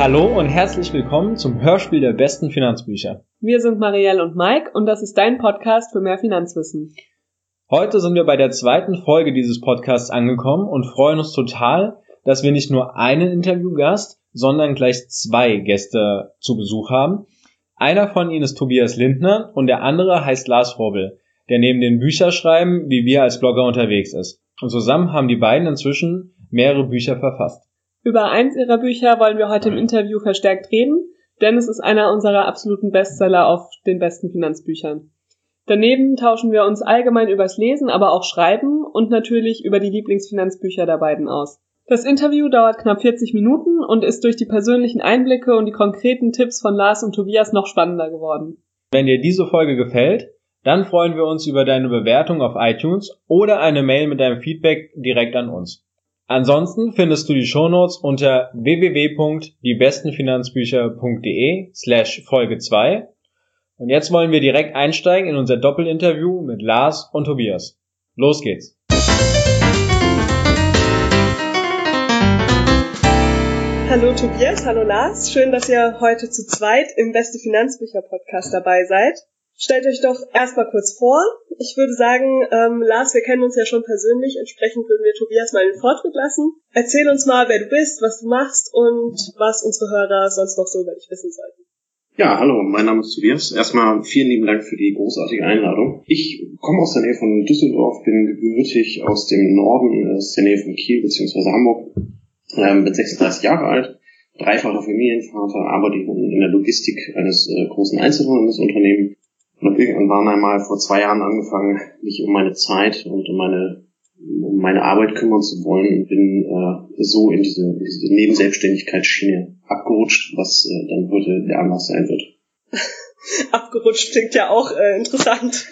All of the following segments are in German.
Hallo und herzlich willkommen zum Hörspiel der besten Finanzbücher. Wir sind Marielle und Mike und das ist dein Podcast für mehr Finanzwissen. Heute sind wir bei der zweiten Folge dieses Podcasts angekommen und freuen uns total, dass wir nicht nur einen Interviewgast, sondern gleich zwei Gäste zu Besuch haben. Einer von ihnen ist Tobias Lindner und der andere heißt Lars Robel, der neben den Bücherschreiben wie wir als Blogger unterwegs ist. Und zusammen haben die beiden inzwischen mehrere Bücher verfasst. Über eins ihrer Bücher wollen wir heute im Interview verstärkt reden, denn es ist einer unserer absoluten Bestseller auf den besten Finanzbüchern. Daneben tauschen wir uns allgemein übers Lesen, aber auch Schreiben und natürlich über die Lieblingsfinanzbücher der beiden aus. Das Interview dauert knapp 40 Minuten und ist durch die persönlichen Einblicke und die konkreten Tipps von Lars und Tobias noch spannender geworden. Wenn dir diese Folge gefällt, dann freuen wir uns über deine Bewertung auf iTunes oder eine Mail mit deinem Feedback direkt an uns. Ansonsten findest du die Shownotes unter www.diebestenfinanzbücher.de/Folge 2. Und jetzt wollen wir direkt einsteigen in unser Doppelinterview mit Lars und Tobias. Los geht's! Hallo Tobias, hallo Lars. Schön, dass ihr heute zu zweit im Beste Finanzbücher Podcast dabei seid. Stellt euch doch erstmal kurz vor. Ich würde sagen, Lars, wir kennen uns ja schon persönlich, entsprechend würden wir Tobias mal den Vortritt lassen. Erzähl uns mal, wer du bist, was du machst und was unsere Hörer sonst noch so über dich wissen sollten. Ja, hallo, mein Name ist Tobias. Erstmal vielen lieben Dank für die großartige Einladung. Ich komme aus der Nähe von Düsseldorf, bin gebürtig aus dem Norden, aus der Nähe von Kiel bzw. Hamburg. Bin 36 Jahre alt, dreifacher Familienvater, arbeite in der Logistik eines großen Einzelhandelsunternehmens. Und habe irgendwann einmal vor 2 Jahren angefangen, mich um meine Zeit und um meine Arbeit kümmern zu wollen und bin so in diese Nebenselbstständigkeitsschiene abgerutscht, was dann heute der Anlass sein wird. Abgerutscht klingt ja auch interessant.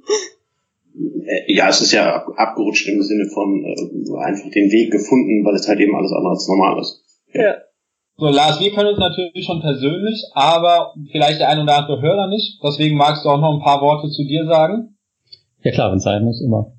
Ja, es ist ja abgerutscht im Sinne von einfach den Weg gefunden, weil es halt eben alles andere als normal ist. Ja. So, Lars, wir kennen uns natürlich schon persönlich, aber vielleicht der ein oder andere Hörer nicht. Deswegen magst du auch noch ein paar Worte zu dir sagen? Ja klar, wenn es sein muss, immer.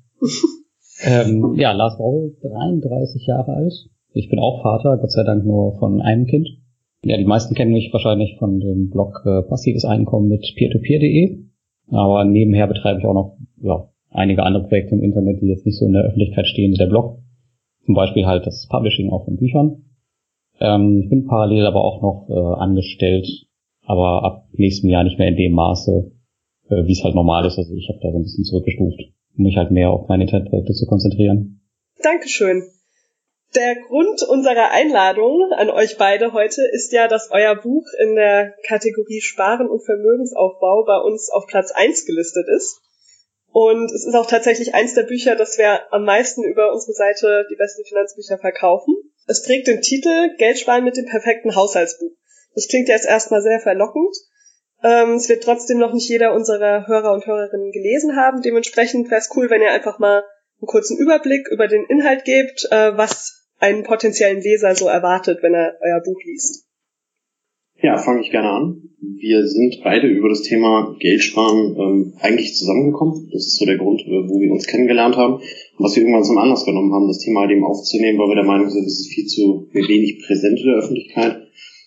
Ja, Lars Robel, 33 Jahre alt. Ich bin auch Vater, Gott sei Dank nur von einem Kind. Ja, die meisten kennen mich wahrscheinlich von dem Blog Passives Einkommen mit peertopeer.de. Aber nebenher betreibe ich auch noch einige andere Projekte im Internet, die jetzt nicht so in der Öffentlichkeit stehen wie der Blog. Zum Beispiel halt das Publishing auch von Büchern. Ich bin parallel aber auch noch angestellt, aber ab nächstem Jahr nicht mehr in dem Maße, wie es halt normal ist. Also ich habe da so ein bisschen zurückgestuft, um mich halt mehr auf meine Internetprojekte zu konzentrieren. Dankeschön. Der Grund unserer Einladung an euch beide heute ist ja, dass euer Buch in der Kategorie Sparen und Vermögensaufbau bei uns auf Platz 1 gelistet ist. Und es ist auch tatsächlich eins der Bücher, das wir am meisten über unsere Seite Die besten Finanzbücher verkaufen. Es trägt den Titel Geld sparen mit dem perfekten Haushaltsbuch. Das klingt jetzt erstmal sehr verlockend. Es wird trotzdem noch nicht jeder unserer Hörer und Hörerinnen gelesen haben. Dementsprechend wäre es cool, wenn ihr einfach mal einen kurzen Überblick über den Inhalt gebt, was einen potenziellen Leser so erwartet, wenn er euer Buch liest. Ja, fange ich gerne an. Wir sind beide über das Thema Geld sparen eigentlich zusammengekommen. Das ist so der Grund, wo wir uns kennengelernt haben. Und was wir irgendwann zum Anlass genommen haben, das Thema halt eben aufzunehmen, weil wir der Meinung sind, das ist viel zu wenig präsent in der Öffentlichkeit.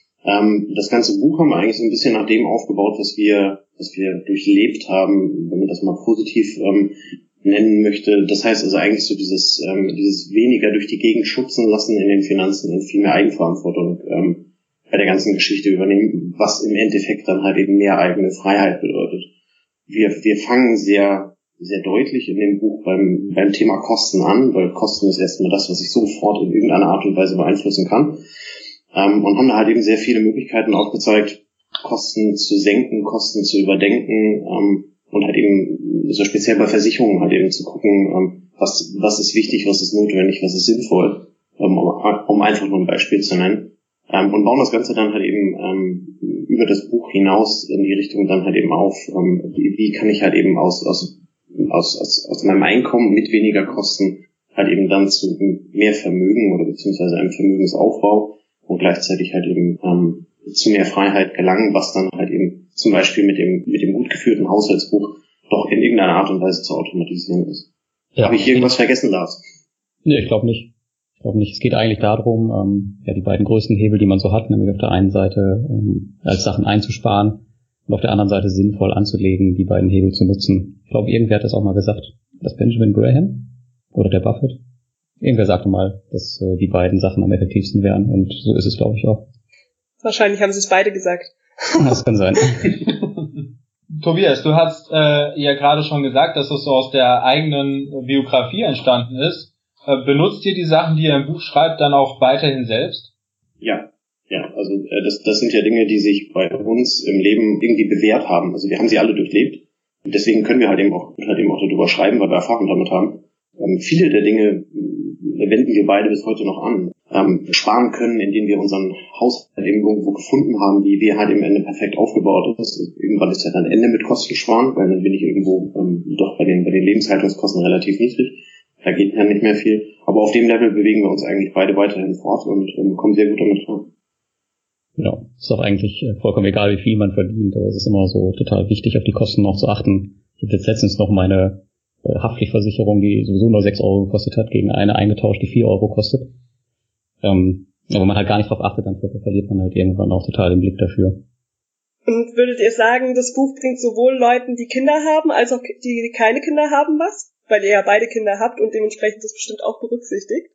Das ganze Buch haben wir eigentlich so ein bisschen nach dem aufgebaut, was wir durchlebt haben, wenn man das mal positiv nennen möchte. Das heißt also eigentlich so dieses weniger durch die Gegend schubsen lassen in den Finanzen und viel mehr Eigenverantwortung bei der ganzen Geschichte übernehmen, was im Endeffekt dann halt eben mehr eigene Freiheit bedeutet. Wir fangen sehr, sehr deutlich in dem Buch beim Thema Kosten an, weil Kosten ist erstmal das, was ich sofort in irgendeiner Art und Weise beeinflussen kann. Und haben da halt eben sehr viele Möglichkeiten aufgezeigt, Kosten zu senken, Kosten zu überdenken und halt eben so speziell bei Versicherungen halt eben zu gucken, was ist wichtig, was ist notwendig, was ist sinnvoll, um einfach nur ein Beispiel zu nennen. Und bauen das Ganze dann halt eben über das Buch hinaus in die Richtung dann halt eben auf, wie kann ich halt eben aus meinem Einkommen mit weniger Kosten halt eben dann zu mehr Vermögen oder beziehungsweise einem Vermögensaufbau und gleichzeitig halt eben zu mehr Freiheit gelangen, was dann halt eben zum Beispiel mit dem gut geführten Haushaltsbuch doch in irgendeiner Art und Weise zu automatisieren ist. Ja. Habe ich irgendwas vergessen, Lars? Nee, ich glaube nicht. glaube nicht. Es geht eigentlich darum, die beiden größten Hebel, die man so hat, nämlich auf der einen Seite als Sachen einzusparen und auf der anderen Seite sinnvoll anzulegen, die beiden Hebel zu nutzen. Ich glaube, irgendwer hat das auch mal gesagt. Das Benjamin Graham oder der Buffett. Irgendwer sagte mal, dass die beiden Sachen am effektivsten wären und so ist es, glaube ich, auch. Wahrscheinlich haben sie es beide gesagt. Das kann sein. Tobias, du hast ja gerade schon gesagt, dass es so aus der eigenen Biografie entstanden ist. Benutzt ihr die Sachen, die ihr im Buch schreibt, dann auch weiterhin selbst? Ja, also das sind ja Dinge, die sich bei uns im Leben irgendwie bewährt haben. Also wir haben sie alle durchlebt. Und deswegen können wir halt eben auch darüber schreiben, weil wir Erfahrung damit haben. Viele der Dinge wenden wir beide bis heute noch an. Sparen können, indem wir unseren Haushalt eben irgendwo gefunden haben, wie wir halt im Ende perfekt aufgebaut ist. Irgendwann ist ja dann Ende mit Kosten sparen, weil dann bin ich irgendwo doch bei den Lebenshaltungskosten relativ niedrig. Da geht ja nicht mehr viel. Aber auf dem Level bewegen wir uns eigentlich beide weiterhin fort und kommen sehr gut damit klar. Ja, ist doch eigentlich vollkommen egal, wie viel man verdient, aber es ist immer so total wichtig, auf die Kosten noch zu achten. Ich habe jetzt letztens noch meine Haftpflichtversicherung, die sowieso nur 6 Euro gekostet hat, gegen eine eingetauscht, die 4 Euro kostet. Aber man halt gar nicht drauf achtet, dann verliert man halt irgendwann auch total den Blick dafür. Und würdet ihr sagen, das Buch bringt sowohl Leuten, die Kinder haben, als auch die keine Kinder haben, was? Weil ihr ja beide Kinder habt und dementsprechend das bestimmt auch berücksichtigt?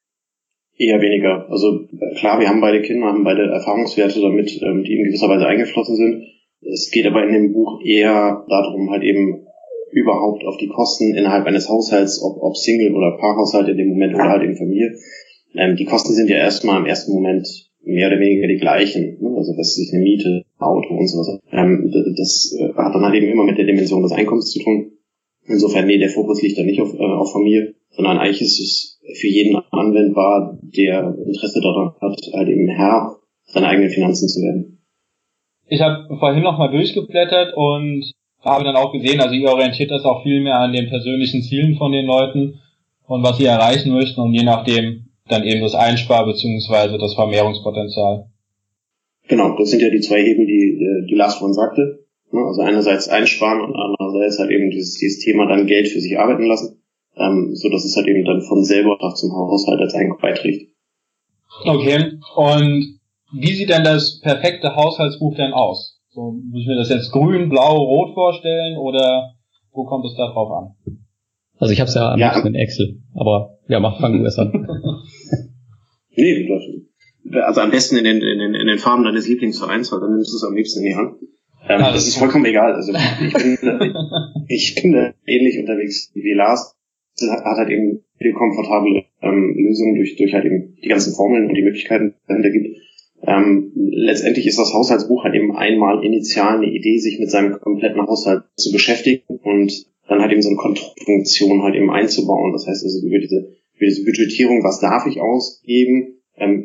Eher weniger. Also klar, wir haben beide Kinder, haben beide Erfahrungswerte damit, die in gewisser Weise eingeflossen sind. Es geht aber in dem Buch eher darum, halt eben überhaupt auf die Kosten innerhalb eines Haushalts, ob Single- oder Paarhaushalt in dem Moment oder halt in Familie. Die Kosten sind ja erstmal im ersten Moment mehr oder weniger die gleichen. Also was ist eine Miete, Auto und sowas. Das hat dann halt eben immer mit der Dimension des Einkommens zu tun. Insofern, der Fokus liegt da nicht auf Familie, sondern eigentlich ist es für jeden anwendbar, der Interesse daran hat, halt eben Herr seiner eigenen Finanzen zu werden. Ich habe vorhin nochmal durchgeblättert und habe dann auch gesehen, also ihr orientiert das auch viel mehr an den persönlichen Zielen von den Leuten und was sie erreichen möchten und je nachdem dann eben das Einspar- bzw. das Vermehrungspotenzial. Genau, das sind ja die zwei Hebel, die Lars vorhin sagte. Also einerseits einsparen und andererseits halt eben dieses Thema dann Geld für sich arbeiten lassen, so dass es halt eben dann von selber zum Haushalt als Einkommen beiträgt. Okay, und wie sieht denn das perfekte Haushaltsbuch denn aus? So, muss ich mir das jetzt grün, blau, rot vorstellen oder wo kommt es da drauf an? Also ich habe es ja am liebsten in Excel, aber ja, fangen wir es an. Nee, also am besten in den Farben deines Lieblingsvereins, weil dann nimmst du es am liebsten in die Hand. Das ist vollkommen egal. Also ich bin da ähnlich unterwegs wie Lars. Hat halt eben viele komfortable Lösungen durch halt eben die ganzen Formeln und die Möglichkeiten, die dahinter gibt. Letztendlich ist das Haushaltsbuch halt eben einmal initial eine Idee, sich mit seinem kompletten Haushalt zu beschäftigen und dann halt eben so eine Kontrollfunktion halt eben einzubauen. Das heißt also über diese Budgetierung, was darf ich ausgeben,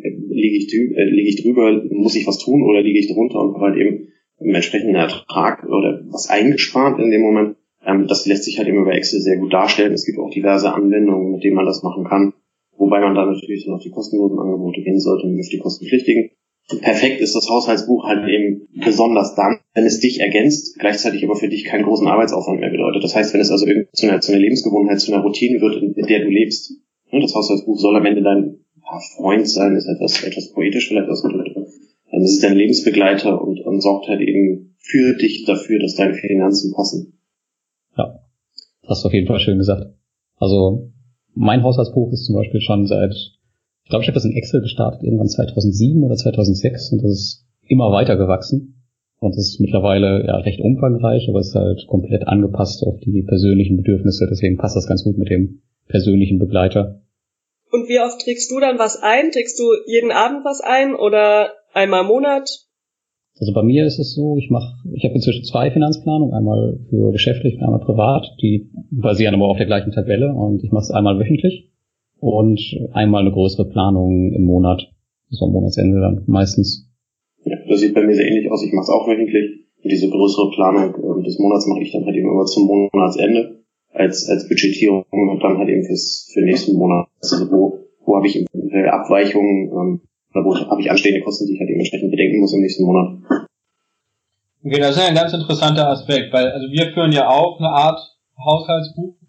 liege ich drüber, muss ich was tun oder liege ich drunter und halt eben im entsprechenden Ertrag oder was eingespart in dem Moment. Das lässt sich halt eben über Excel sehr gut darstellen. Es gibt auch diverse Anwendungen, mit denen man das machen kann, wobei man dann natürlich dann auf die kostenlosen Angebote gehen sollte und nicht auf die kostenpflichtigen. Perfekt ist das Haushaltsbuch halt eben besonders dann, wenn es dich ergänzt, gleichzeitig aber für dich keinen großen Arbeitsaufwand mehr bedeutet. Das heißt, wenn es also zu einer Lebensgewohnheit, zu einer Routine wird, in der du lebst. Das Haushaltsbuch soll am Ende dein Freund sein, ist etwas poetisch vielleicht ausgedrückt. Es ist dein Lebensbegleiter und sorgt halt eben für dich dafür, dass deine Finanzen passen. Ja, hast du auf jeden Fall schön gesagt. Also mein Haushaltsbuch ist zum Beispiel schon ich glaube, ich habe das in Excel gestartet, irgendwann 2007 oder 2006 und das ist immer weiter gewachsen. Und das ist mittlerweile ja recht umfangreich, aber es ist halt komplett angepasst auf die persönlichen Bedürfnisse, deswegen passt das ganz gut mit dem persönlichen Begleiter. Und wie oft trägst du dann was ein? Trägst du jeden Abend was ein oder einmal im Monat? Also bei mir ist es so, ich habe inzwischen 2 Finanzplanungen, einmal für geschäftlich und einmal privat, die basieren aber auf der gleichen Tabelle und ich mache es einmal wöchentlich und einmal eine größere Planung im Monat, also am Monatsende dann meistens. Ja, das sieht bei mir sehr ähnlich aus, ich mache es auch wöchentlich und diese größere Planung des Monats mache ich dann halt eben immer zum Monatsende als Budgetierung und dann halt eben für nächsten Monat, also wo habe ich Abweichungen, oder wo habe ich anstehende Kosten, die ich halt dementsprechend bedenken muss im nächsten Monat. Okay, das ist ja ein ganz interessanter Aspekt, weil also wir führen ja auch eine Art Haushaltsbuch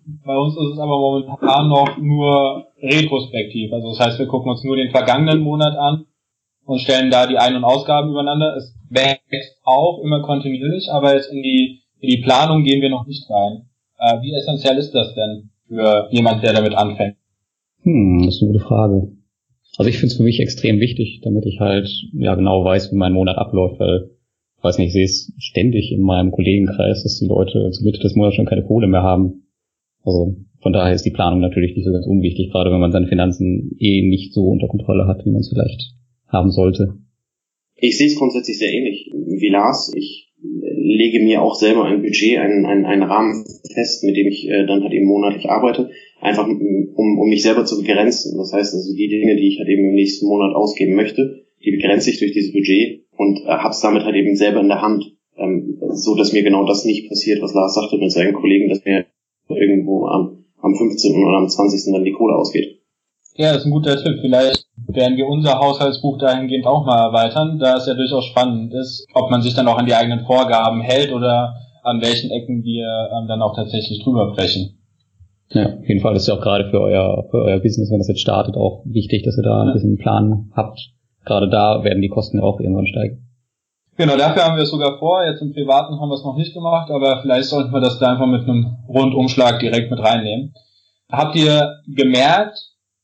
Bei uns ist es aber momentan noch nur retrospektiv. Also das heißt, wir gucken uns nur den vergangenen Monat an und stellen da die Ein- und Ausgaben übereinander. Es wächst auch immer kontinuierlich, aber jetzt in die Planung gehen wir noch nicht rein. Wie essentiell ist das denn für jemand, der damit anfängt? Das ist eine gute Frage. Also ich finde es für mich extrem wichtig, damit ich halt genau weiß, wie mein Monat abläuft, weil, ich weiß nicht, ich sehe es ständig in meinem Kollegenkreis, dass die Leute zur Mitte des Monats schon keine Kohle mehr haben. Also von daher ist die Planung natürlich nicht so ganz unwichtig, gerade wenn man seine Finanzen nicht so unter Kontrolle hat, wie man es vielleicht haben sollte. Ich sehe es grundsätzlich sehr ähnlich wie Lars. Ich lege mir auch selber ein Budget, einen Rahmen fest, mit dem ich dann halt eben monatlich arbeite, einfach um mich selber zu begrenzen. Das heißt also, die Dinge, die ich halt eben im nächsten Monat ausgeben möchte, die begrenze ich durch dieses Budget und hab's damit halt eben selber in der Hand, so dass mir genau das nicht passiert, was Lars sagte mit seinen Kollegen, dass mir irgendwo am 15. oder am 20. dann die Kohle ausgeht. Ja, das ist ein guter Tipp. Vielleicht werden wir unser Haushaltsbuch dahingehend auch mal erweitern, da es ja durchaus spannend ist, ob man sich dann auch an die eigenen Vorgaben hält oder an welchen Ecken wir dann auch tatsächlich drüber brechen. Ja, auf jeden Fall ist ja auch gerade für euer Business, wenn das jetzt startet, auch wichtig, dass ihr da ein bisschen einen Plan habt. Gerade da werden die Kosten ja auch irgendwann steigen. Genau, dafür haben wir es sogar vor. Jetzt im Privaten haben wir es noch nicht gemacht, aber vielleicht sollten wir das da einfach mit einem Rundumschlag direkt mit reinnehmen. Habt ihr gemerkt,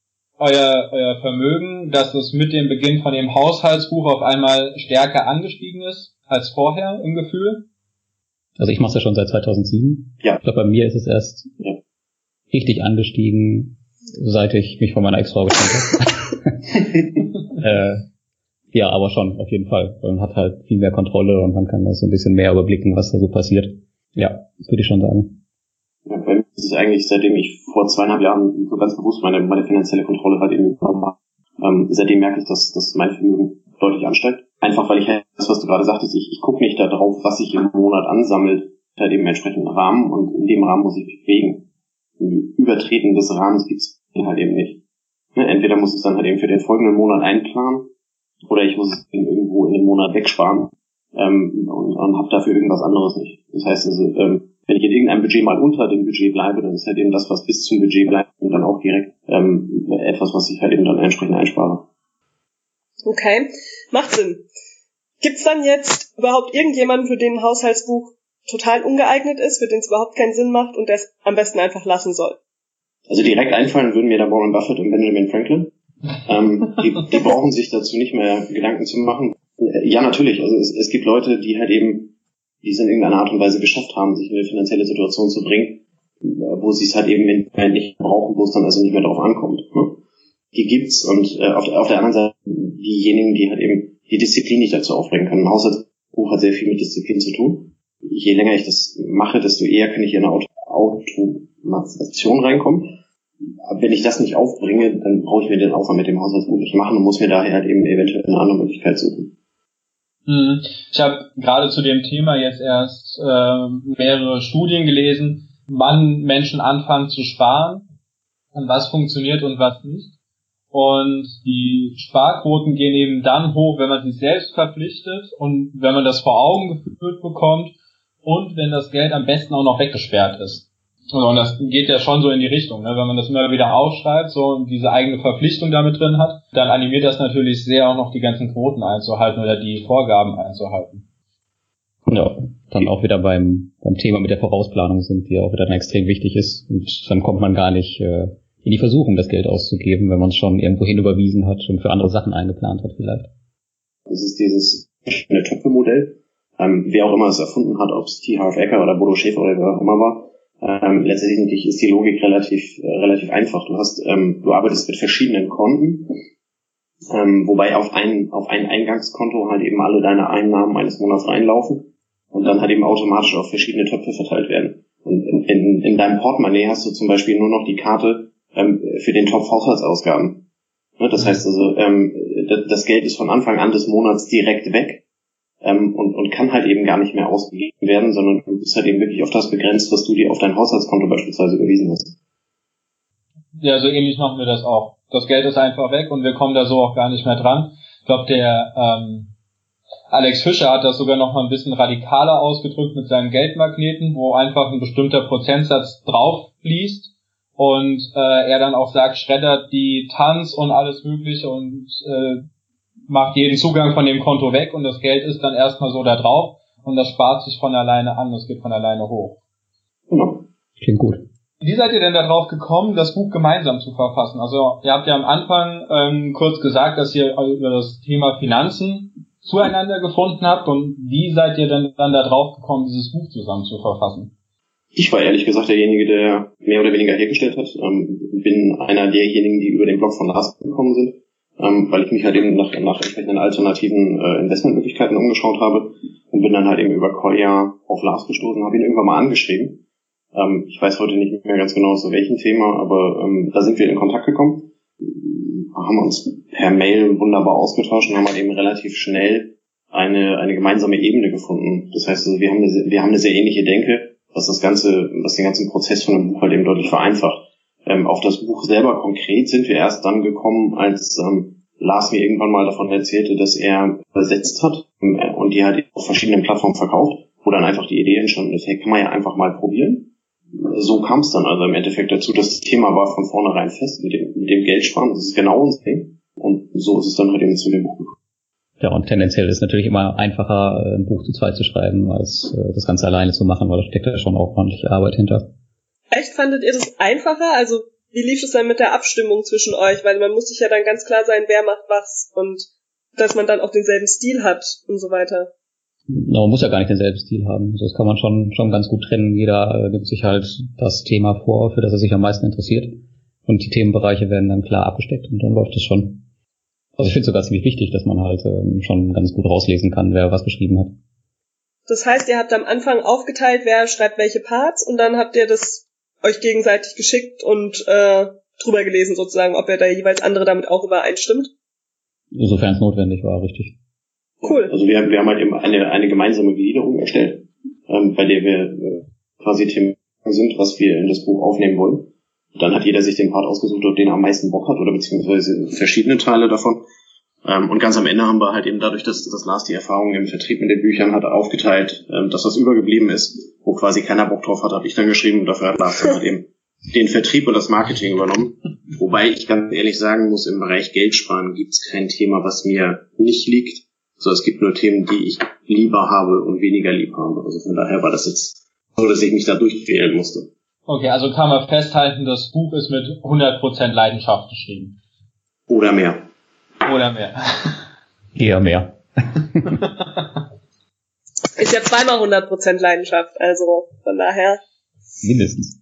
euer Vermögen, dass es mit dem Beginn von dem Haushaltsbuch auf einmal stärker angestiegen ist als vorher im Gefühl? Also ich mache es ja schon seit 2007. Ja. Ich glaube, bei mir ist es erst richtig angestiegen, seit ich mich von meiner Ex-Frau getrennt habe. Ja, aber schon, auf jeden Fall. Man hat halt viel mehr Kontrolle und man kann das so ein bisschen mehr überblicken, was da so passiert. Ja, würde ich schon sagen. Ja, bei mir ist es eigentlich, seitdem ich vor 2,5 Jahren so ganz bewusst meine finanzielle Kontrolle halt eben bekommen habe, seitdem merke ich, dass mein Vermögen deutlich ansteigt. Einfach weil ich halt, das, was du gerade sagtest, ich gucke nicht da drauf, was sich im Monat ansammelt, halt eben entsprechenden Rahmen und in dem Rahmen muss ich mich bewegen. Ein Übertreten des Rahmens gibt's halt eben nicht. Entweder muss ich es dann halt eben für den folgenden Monat einplanen oder ich muss es irgendwo in den Monat wegsparen und habe dafür irgendwas anderes nicht. Das heißt also, wenn ich in irgendeinem Budget mal unter dem Budget bleibe, dann ist halt eben das, was bis zum Budget bleibt, und dann auch direkt etwas, was ich halt eben dann entsprechend einspare. Okay, macht Sinn. Gibt's dann jetzt überhaupt irgendjemanden, für den ein Haushaltsbuch total ungeeignet ist, für den es überhaupt keinen Sinn macht und der es am besten einfach lassen soll? Also direkt einfallen würden mir da Warren Buffett und Benjamin Franklin. Die brauchen sich dazu nicht mehr Gedanken zu machen. Ja, natürlich. Also es gibt Leute, die halt eben, die es in irgendeiner Art und Weise geschafft haben, sich in eine finanzielle Situation zu bringen, wo sie es halt eben nicht brauchen, wo es dann also nicht mehr drauf ankommt. Ne? Die gibt's und auf der anderen Seite diejenigen, die halt eben die Disziplin nicht dazu aufbringen können. Ein Haushaltsbuch hat sehr viel mit Disziplin zu tun. Je länger ich das mache, desto eher kann ich in eine Automatisation reinkommen. Wenn ich das nicht aufbringe, dann brauche ich mir den Aufwand mit dem Haushaltsbuch nicht machen und muss mir daher halt eben eventuell eine andere Möglichkeit suchen. Ich habe gerade zu dem Thema jetzt erst mehrere Studien gelesen, wann Menschen anfangen zu sparen und was funktioniert und was nicht. Und die Sparquoten gehen eben dann hoch, wenn man sich selbst verpflichtet und wenn man das vor Augen geführt bekommt und wenn das Geld am besten auch noch weggesperrt ist. Und das geht ja schon so in die Richtung, ne? Wenn man das immer wieder aufschreibt, so und diese eigene Verpflichtung damit drin hat, dann animiert das natürlich sehr auch noch die ganzen Quoten einzuhalten oder die Vorgaben einzuhalten. Ja, dann auch wieder beim Thema mit der Vorausplanung sind, die ja auch wieder dann extrem wichtig ist. Und dann kommt man gar nicht in die Versuchung, das Geld auszugeben, wenn man es schon irgendwo hinüberwiesen hat und für andere Sachen eingeplant hat vielleicht. Das ist dieses Töpfe-Modell. Wer auch immer es erfunden hat, ob es T. Harv Eker oder Bodo Schäfer oder wer auch immer war, letztendlich ist die Logik relativ einfach. Du arbeitest mit verschiedenen Konten, wobei auf ein Eingangskonto halt eben alle deine Einnahmen eines Monats reinlaufen und dann halt eben automatisch auf verschiedene Töpfe verteilt werden. Und in deinem Portemonnaie hast du zum Beispiel nur noch die Karte für den Topf Haushaltsausgaben. Das heißt also, das Geld ist von Anfang an des Monats direkt weg. Und kann halt eben gar nicht mehr ausgegeben werden, sondern du bist halt eben wirklich auf das begrenzt, was du dir auf dein Haushaltskonto beispielsweise überwiesen hast. Ja, so ähnlich machen wir das auch. Das Geld ist einfach weg und wir kommen da so auch gar nicht mehr dran. Ich glaube, der Alex Fischer hat das sogar noch mal ein bisschen radikaler ausgedrückt mit seinen Geldmagneten, wo einfach ein bestimmter Prozentsatz drauf fließt und er dann auch sagt, schreddert die Tanz und alles Mögliche und macht jeden Zugang von dem Konto weg und das Geld ist dann erstmal so da drauf und das spart sich von alleine an, das geht von alleine hoch. Klingt gut. Wie seid ihr denn darauf gekommen, das Buch gemeinsam zu verfassen? Also ihr habt ja am Anfang kurz gesagt, dass ihr über das Thema Finanzen zueinander gefunden habt und wie seid ihr denn dann da drauf gekommen, dieses Buch zusammen zu verfassen? Ich war ehrlich gesagt derjenige, der mehr oder weniger hergestellt hat. Bin einer derjenigen, die über den Blog von Lars gekommen sind, weil ich mich halt eben nach entsprechenden alternativen Investmentmöglichkeiten umgeschaut habe und bin dann halt eben über Kolja auf Lars gestoßen, habe ihn irgendwann mal angeschrieben. Ich weiß heute nicht mehr ganz genau zu welchem Thema, aber da sind wir in Kontakt gekommen, haben uns per Mail wunderbar ausgetauscht und haben halt eben relativ schnell eine gemeinsame Ebene gefunden. Das heißt, also, wir haben eine sehr ähnliche Denke, was den ganzen Prozess von dem Buch halt eben deutlich vereinfacht. Auf das Buch selber konkret sind wir erst dann gekommen, als Lars mir irgendwann mal davon erzählte, dass er übersetzt hat und die halt auf verschiedenen Plattformen verkauft, wo dann einfach die Idee entstanden ist, hey, kann man ja einfach mal probieren. So kam es dann also im Endeffekt dazu, das Thema war von vornherein fest mit dem Geldsparen, das ist genau unser Ding und so ist es dann halt eben zu dem Buch gekommen. Ja, und tendenziell ist es natürlich immer einfacher, ein Buch zu zweit zu schreiben, als das Ganze alleine zu machen, weil da steckt ja schon auch ordentliche Arbeit hinter. Echt, fandet ihr das einfacher? Also wie lief es dann mit der Abstimmung zwischen euch? Weil man muss sich ja dann ganz klar sein, wer macht was und dass man dann auch denselben Stil hat und so weiter. Na, man muss ja gar nicht denselben Stil haben. Also das kann man schon ganz gut trennen. Jeder nimmt sich halt das Thema vor, für das er sich am meisten interessiert. Und die Themenbereiche werden dann klar abgesteckt und dann läuft es schon. Also ich finde es sogar ziemlich wichtig, dass man halt schon ganz gut rauslesen kann, wer was geschrieben hat. Das heißt, ihr habt am Anfang aufgeteilt, wer schreibt welche Parts und dann habt ihr das euch gegenseitig geschickt und drüber gelesen sozusagen, ob ihr da jeweils andere damit auch übereinstimmt? Sofern es notwendig war, richtig. Cool. Also wir haben halt eben eine gemeinsame Gliederung erstellt, bei der wir quasi Themen sind, was wir in das Buch aufnehmen wollen. Dann hat jeder sich den Part ausgesucht, auf den er am meisten Bock hat oder beziehungsweise verschiedene Teile davon. Und ganz am Ende haben wir halt eben dadurch, dass Lars die Erfahrung im Vertrieb mit den Büchern hat, aufgeteilt, dass was übergeblieben ist, wo quasi keiner Bock drauf hat, habe ich dann geschrieben und dafür hat Lars dann halt eben den Vertrieb und das Marketing übernommen. Wobei ich ganz ehrlich sagen muss, im Bereich Geldsparen gibt es kein Thema, was mir nicht liegt. So, es gibt nur Themen, die ich lieber habe und weniger lieb habe. Also von daher war das jetzt so, dass ich mich da durchquälen musste. Okay, also kann man festhalten, das Buch ist mit 100% Leidenschaft geschrieben. Oder mehr. Oder mehr. Eher mehr. Ist ja zweimal 100% Leidenschaft, also von daher. Mindestens.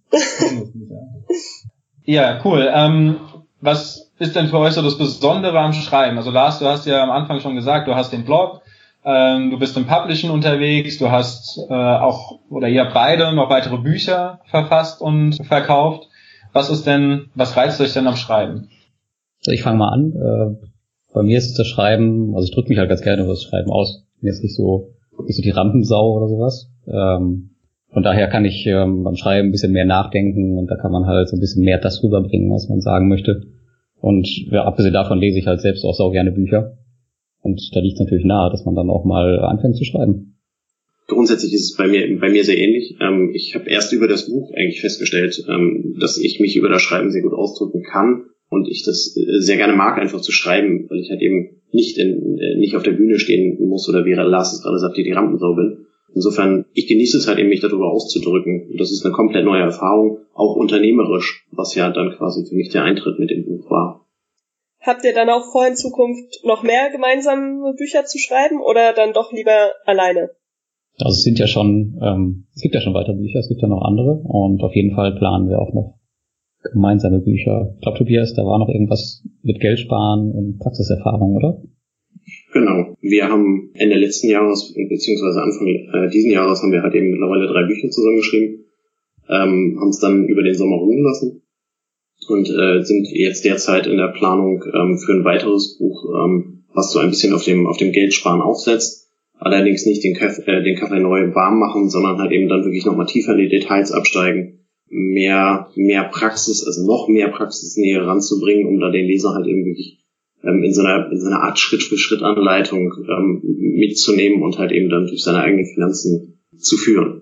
Ja, cool. Was ist denn für euch so das Besondere am Schreiben? Also Lars, du hast ja am Anfang schon gesagt, du hast den Blog, du bist im Publishen unterwegs, du hast auch, oder ihr habt beide noch weitere Bücher verfasst und verkauft. Was reizt euch denn am Schreiben? Also ich fange mal an. Bei mir ist das Schreiben, also ich drücke mich halt ganz gerne über das Schreiben aus. Mir ist nicht so die Rampensau oder sowas. Von daher kann ich beim Schreiben ein bisschen mehr nachdenken und da kann man halt so ein bisschen mehr das rüberbringen, was man sagen möchte. Und ja, abgesehen davon lese ich halt selbst auch sau gerne Bücher. Und da liegt es natürlich nahe, dass man dann auch mal anfängt zu schreiben. Grundsätzlich ist es bei mir sehr ähnlich. Ich habe erst über das Buch eigentlich festgestellt, dass ich mich über das Schreiben sehr gut ausdrücken kann und ich das sehr gerne mag, einfach zu schreiben, weil ich halt eben nicht auf der Bühne stehen muss oder wie Lars es gerade sagt, die Rampensau bin. Insofern, ich genieße es halt eben, mich darüber auszudrücken. Und das ist eine komplett neue Erfahrung, auch unternehmerisch, was ja dann quasi für mich der Eintritt mit dem Buch war. Habt ihr dann auch vor, in Zukunft noch mehr gemeinsame Bücher zu schreiben oder dann doch lieber alleine? Also es gibt ja schon weitere Bücher, es gibt ja noch andere und auf jeden Fall planen wir auch noch gemeinsame Bücher. Ich glaube, Tobias, da war noch irgendwas mit Geldsparen und Praxiserfahrung, oder? Genau. Wir haben Ende letzten Jahres, beziehungsweise Anfang diesen Jahres haben wir halt eben mittlerweile 3 Bücher zusammengeschrieben, haben es dann über den Sommer ruhen lassen und sind jetzt derzeit in der Planung für ein weiteres Buch, was so ein bisschen auf dem Geldsparen aufsetzt. Allerdings nicht den Kaffee neu warm machen, sondern halt eben dann wirklich nochmal tiefer in die Details absteigen, mehr Praxis, also noch mehr Praxisnähe ranzubringen, um da den Leser halt eben wirklich in so einer Art Schritt-für-Schritt-Anleitung mitzunehmen und halt eben dann durch seine eigenen Finanzen zu führen.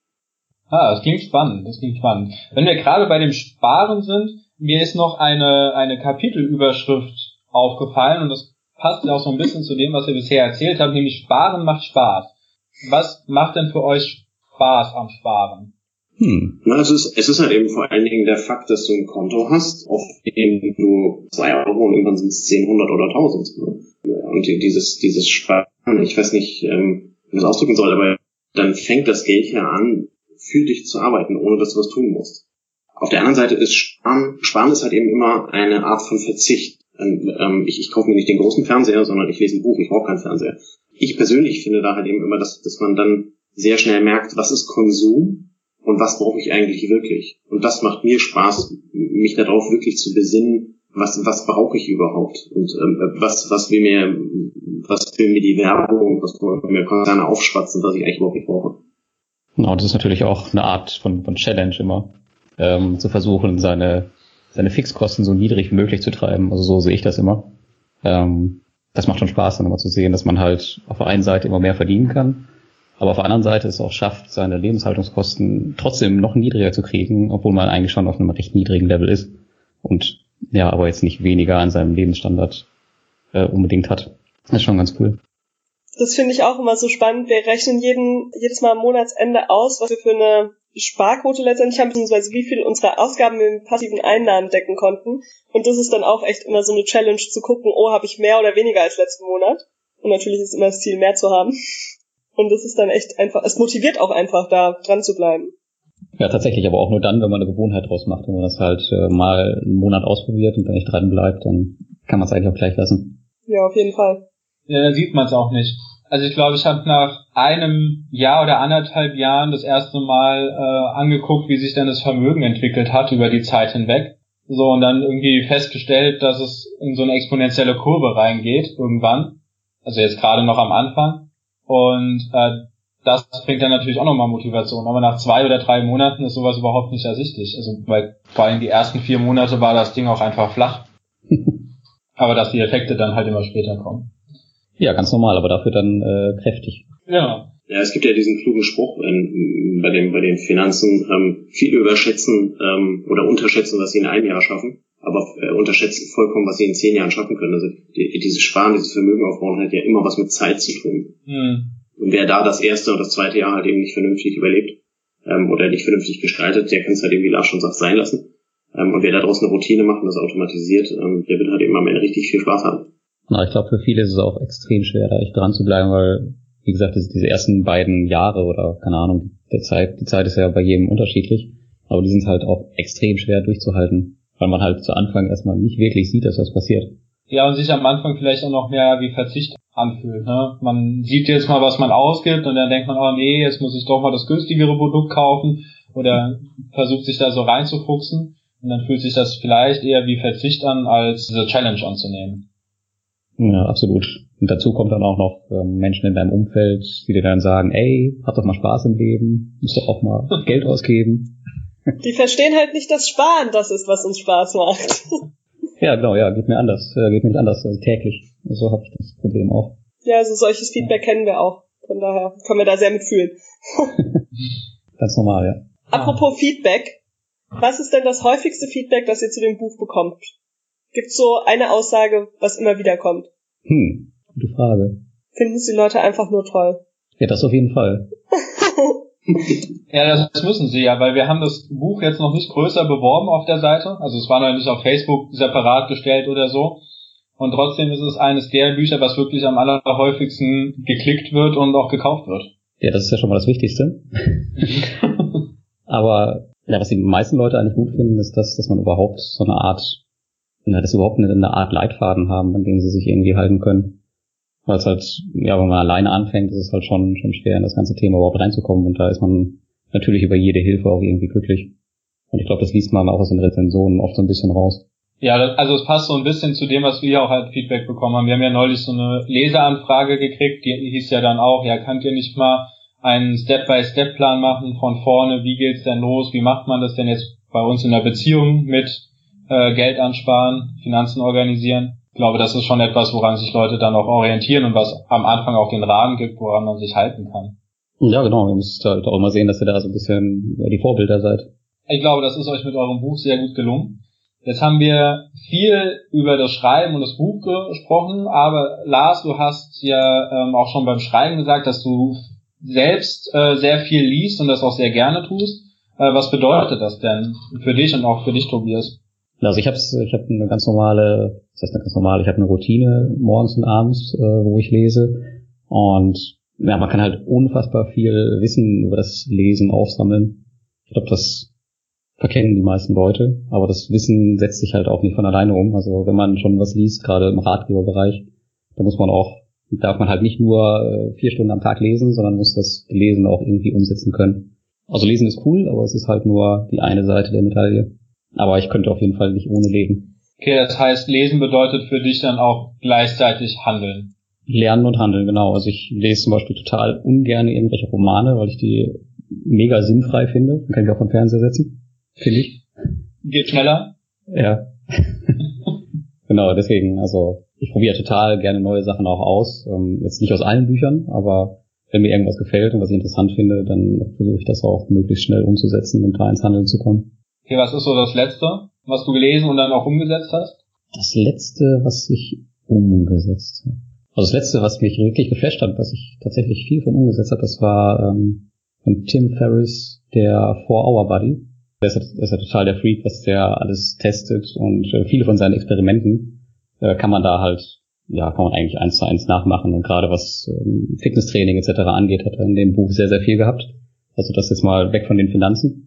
Das klingt spannend, Wenn wir gerade bei dem Sparen sind, mir ist noch eine Kapitelüberschrift aufgefallen und das passt ja auch so ein bisschen zu dem, was ihr bisher erzählt habt, nämlich Sparen macht Spaß. Was macht denn für euch Spaß am Sparen? Na, es ist halt eben vor allen Dingen der Fakt, dass du ein Konto hast, auf dem du 2 Euro und irgendwann sind es 10, 100 oder 1000. Und dieses Sparen, ich weiß nicht, wie ich das ausdrücken soll, aber dann fängt das Geld ja an, für dich zu arbeiten, ohne dass du was tun musst. Auf der anderen Seite ist Sparen ist halt eben immer eine Art von Verzicht. Ich kaufe mir nicht den großen Fernseher, sondern ich lese ein Buch, ich brauche keinen Fernseher. Ich persönlich finde da halt eben immer, dass man dann sehr schnell merkt, was ist Konsum und was brauche ich eigentlich wirklich. Und das macht mir Spaß, mich darauf wirklich zu besinnen, was brauche ich überhaupt und was will mir die Werbung, was wollen mir Konzerne aufschwatzen, was ich eigentlich überhaupt nicht brauche. Genau, das ist natürlich auch eine Art von Challenge immer, zu versuchen, seine Fixkosten so niedrig wie möglich zu treiben. Also so sehe ich das immer. Das macht schon Spaß, dann immer zu sehen, dass man halt auf der einen Seite immer mehr verdienen kann, aber auf der anderen Seite es auch schafft, seine Lebenshaltungskosten trotzdem noch niedriger zu kriegen, obwohl man eigentlich schon auf einem recht niedrigen Level ist und ja, aber jetzt nicht weniger an seinem Lebensstandard unbedingt hat. Das ist schon ganz cool. Das finde ich auch immer so spannend. Wir rechnen jedes Mal am Monatsende aus, was wir für eine Sparquote letztendlich haben, beziehungsweise wie viel unsere Ausgaben mit passiven Einnahmen decken konnten. Und das ist dann auch echt immer so eine Challenge zu gucken, habe ich mehr oder weniger als letzten Monat? Und natürlich ist immer das Ziel, mehr zu haben. Und das ist dann echt einfach, es motiviert auch einfach, da dran zu bleiben. Ja, tatsächlich, aber auch nur dann, wenn man eine Gewohnheit draus macht. Wenn man das halt mal einen Monat ausprobiert und dann nicht dran bleibt, dann kann man es eigentlich auch gleich lassen. Ja, auf jeden Fall. Ja, da sieht man es auch nicht. Also ich glaube, ich habe nach einem Jahr oder 1,5 Jahren das erste Mal angeguckt, wie sich denn das Vermögen entwickelt hat über die Zeit hinweg. So, und dann irgendwie festgestellt, dass es in so eine exponentielle Kurve reingeht irgendwann. Also jetzt gerade noch am Anfang. Und das bringt dann natürlich auch nochmal Motivation. Aber nach 2 oder 3 Monaten ist sowas überhaupt nicht ersichtlich. Also weil vor allem die ersten 4 Monate war das Ding auch einfach flach. Aber dass die Effekte dann halt immer später kommen. Ja, ganz normal, aber dafür dann kräftig. Ja. Ja, es gibt ja diesen klugen Spruch bei den Finanzen, viele überschätzen oder unterschätzen, was sie in einem Jahr schaffen, aber unterschätzen vollkommen, was sie in 10 Jahren schaffen können. Also dieses Sparen, dieses Vermögen aufbauen hat ja immer was mit Zeit zu tun. Und wer da das erste und das zweite Jahr halt eben nicht vernünftig überlebt oder nicht vernünftig gestaltet, der kann es halt eben, wie Lars schon sagt, sein lassen. Und wer da draußen eine Routine macht und das automatisiert, der wird halt eben am Ende richtig viel Spaß haben. Na, ich glaube, für viele ist es auch extrem schwer, da echt dran zu bleiben, weil, wie gesagt, diese ersten beiden Jahre oder, keine Ahnung, die Zeit ist ja bei jedem unterschiedlich, aber die sind halt auch extrem schwer durchzuhalten, weil man halt zu Anfang erstmal nicht wirklich sieht, dass was passiert. Ja, und sich am Anfang vielleicht auch noch mehr wie Verzicht anfühlt, ne? Man sieht jetzt mal, was man ausgibt und dann denkt man, oh nee, jetzt muss ich doch mal das günstigere Produkt kaufen oder versucht sich da so reinzufuchsen und dann fühlt sich das vielleicht eher wie Verzicht an, als diese Challenge anzunehmen. Ja, absolut. Und dazu kommt dann auch noch Menschen in deinem Umfeld, die dir dann sagen, ey, hab doch mal Spaß im Leben, musst doch auch mal Geld ausgeben. Die verstehen halt nicht, dass Sparen das ist, was uns Spaß macht. Ja, genau, ja, geht mir nicht anders, also täglich. So habe ich das Problem auch. Ja, also solches Feedback kennen wir auch. Von daher können wir da sehr mitfühlen. Ganz normal, ja. Apropos Feedback, was ist denn das häufigste Feedback, das ihr zu dem Buch bekommt? Gibt's so eine Aussage, was immer wieder kommt? Gute Frage. Finden es die Leute einfach nur toll? Ja, das auf jeden Fall. Ja, das müssen sie ja, weil wir haben das Buch jetzt noch nicht größer beworben auf der Seite. Also es war noch nicht auf Facebook separat gestellt oder so. Und trotzdem ist es eines der Bücher, was wirklich am allerhäufigsten geklickt wird und auch gekauft wird. Ja, das ist ja schon mal das Wichtigste. Aber ja, was die meisten Leute eigentlich gut finden, ist dass man überhaupt so eine Art, dass sie überhaupt eine Art Leitfaden haben, an dem sie sich irgendwie halten können. Weil es halt, ja, wenn man alleine anfängt, ist es halt schon schwer, in das ganze Thema überhaupt reinzukommen. Und da ist man natürlich über jede Hilfe auch irgendwie glücklich. Und ich glaube, das liest man auch aus den Rezensionen oft so ein bisschen raus. Ja, also es passt so ein bisschen zu dem, was wir auch halt Feedback bekommen haben. Wir haben ja neulich so eine Leseranfrage gekriegt, die hieß ja dann auch, ja, könnt ihr nicht mal einen Step-by-Step-Plan machen von vorne, wie geht's denn los, wie macht man das denn jetzt bei uns in der Beziehung mit Geld ansparen, Finanzen organisieren? Ich glaube, das ist schon etwas, woran sich Leute dann auch orientieren und was am Anfang auch den Rahmen gibt, woran man sich halten kann. Ja, genau. Ihr müsst halt auch mal sehen, dass ihr da so ein bisschen die Vorbilder seid. Ich glaube, das ist euch mit eurem Buch sehr gut gelungen. Jetzt haben wir viel über das Schreiben und das Buch gesprochen, aber Lars, du hast ja auch schon beim Schreiben gesagt, dass du selbst sehr viel liest und das auch sehr gerne tust. Was bedeutet das denn für dich und auch für dich, Tobias? Also ich habe eine ganz normale, das heißt eine ganz normale, ich habe eine Routine morgens und abends, wo ich lese, und ja, man kann halt unfassbar viel Wissen über das Lesen aufsammeln. Ich glaube, das verkennen die meisten Leute, aber das Wissen setzt sich halt auch nicht von alleine um. Also wenn man schon was liest, gerade im Ratgeberbereich, da darf man halt nicht nur 4 Stunden am Tag lesen, sondern muss das Lesen auch irgendwie umsetzen können. Also Lesen ist cool, aber es ist halt nur die eine Seite der Medaille. Aber ich könnte auf jeden Fall nicht ohne leben. Okay, das heißt, Lesen bedeutet für dich dann auch gleichzeitig Handeln. Lernen und handeln, genau. Also ich lese zum Beispiel total ungern irgendwelche Romane, weil ich die mega sinnfrei finde. Dann kann ich auch vom Fernseher setzen, finde ich. Geht schneller? Ja. Genau, deswegen, also ich probiere total gerne neue Sachen auch aus. Jetzt nicht aus allen Büchern, aber wenn mir irgendwas gefällt und was ich interessant finde, dann versuche ich das auch möglichst schnell umzusetzen und da ins Handeln zu kommen. Okay, was ist so das Letzte, was du gelesen und dann auch umgesetzt hast? Das Letzte, was ich umgesetzt habe. Also das Letzte, was mich wirklich geflasht hat, was ich tatsächlich viel von umgesetzt habe, das war von Tim Ferriss, der 4-Hour-Buddy. Der ist ja total der Freak, was der alles testet, und viele von seinen Experimenten kann man eigentlich 1:1 nachmachen, und gerade was Fitnesstraining etc. angeht, hat er in dem Buch sehr, sehr viel gehabt. Also das jetzt mal weg von den Finanzen.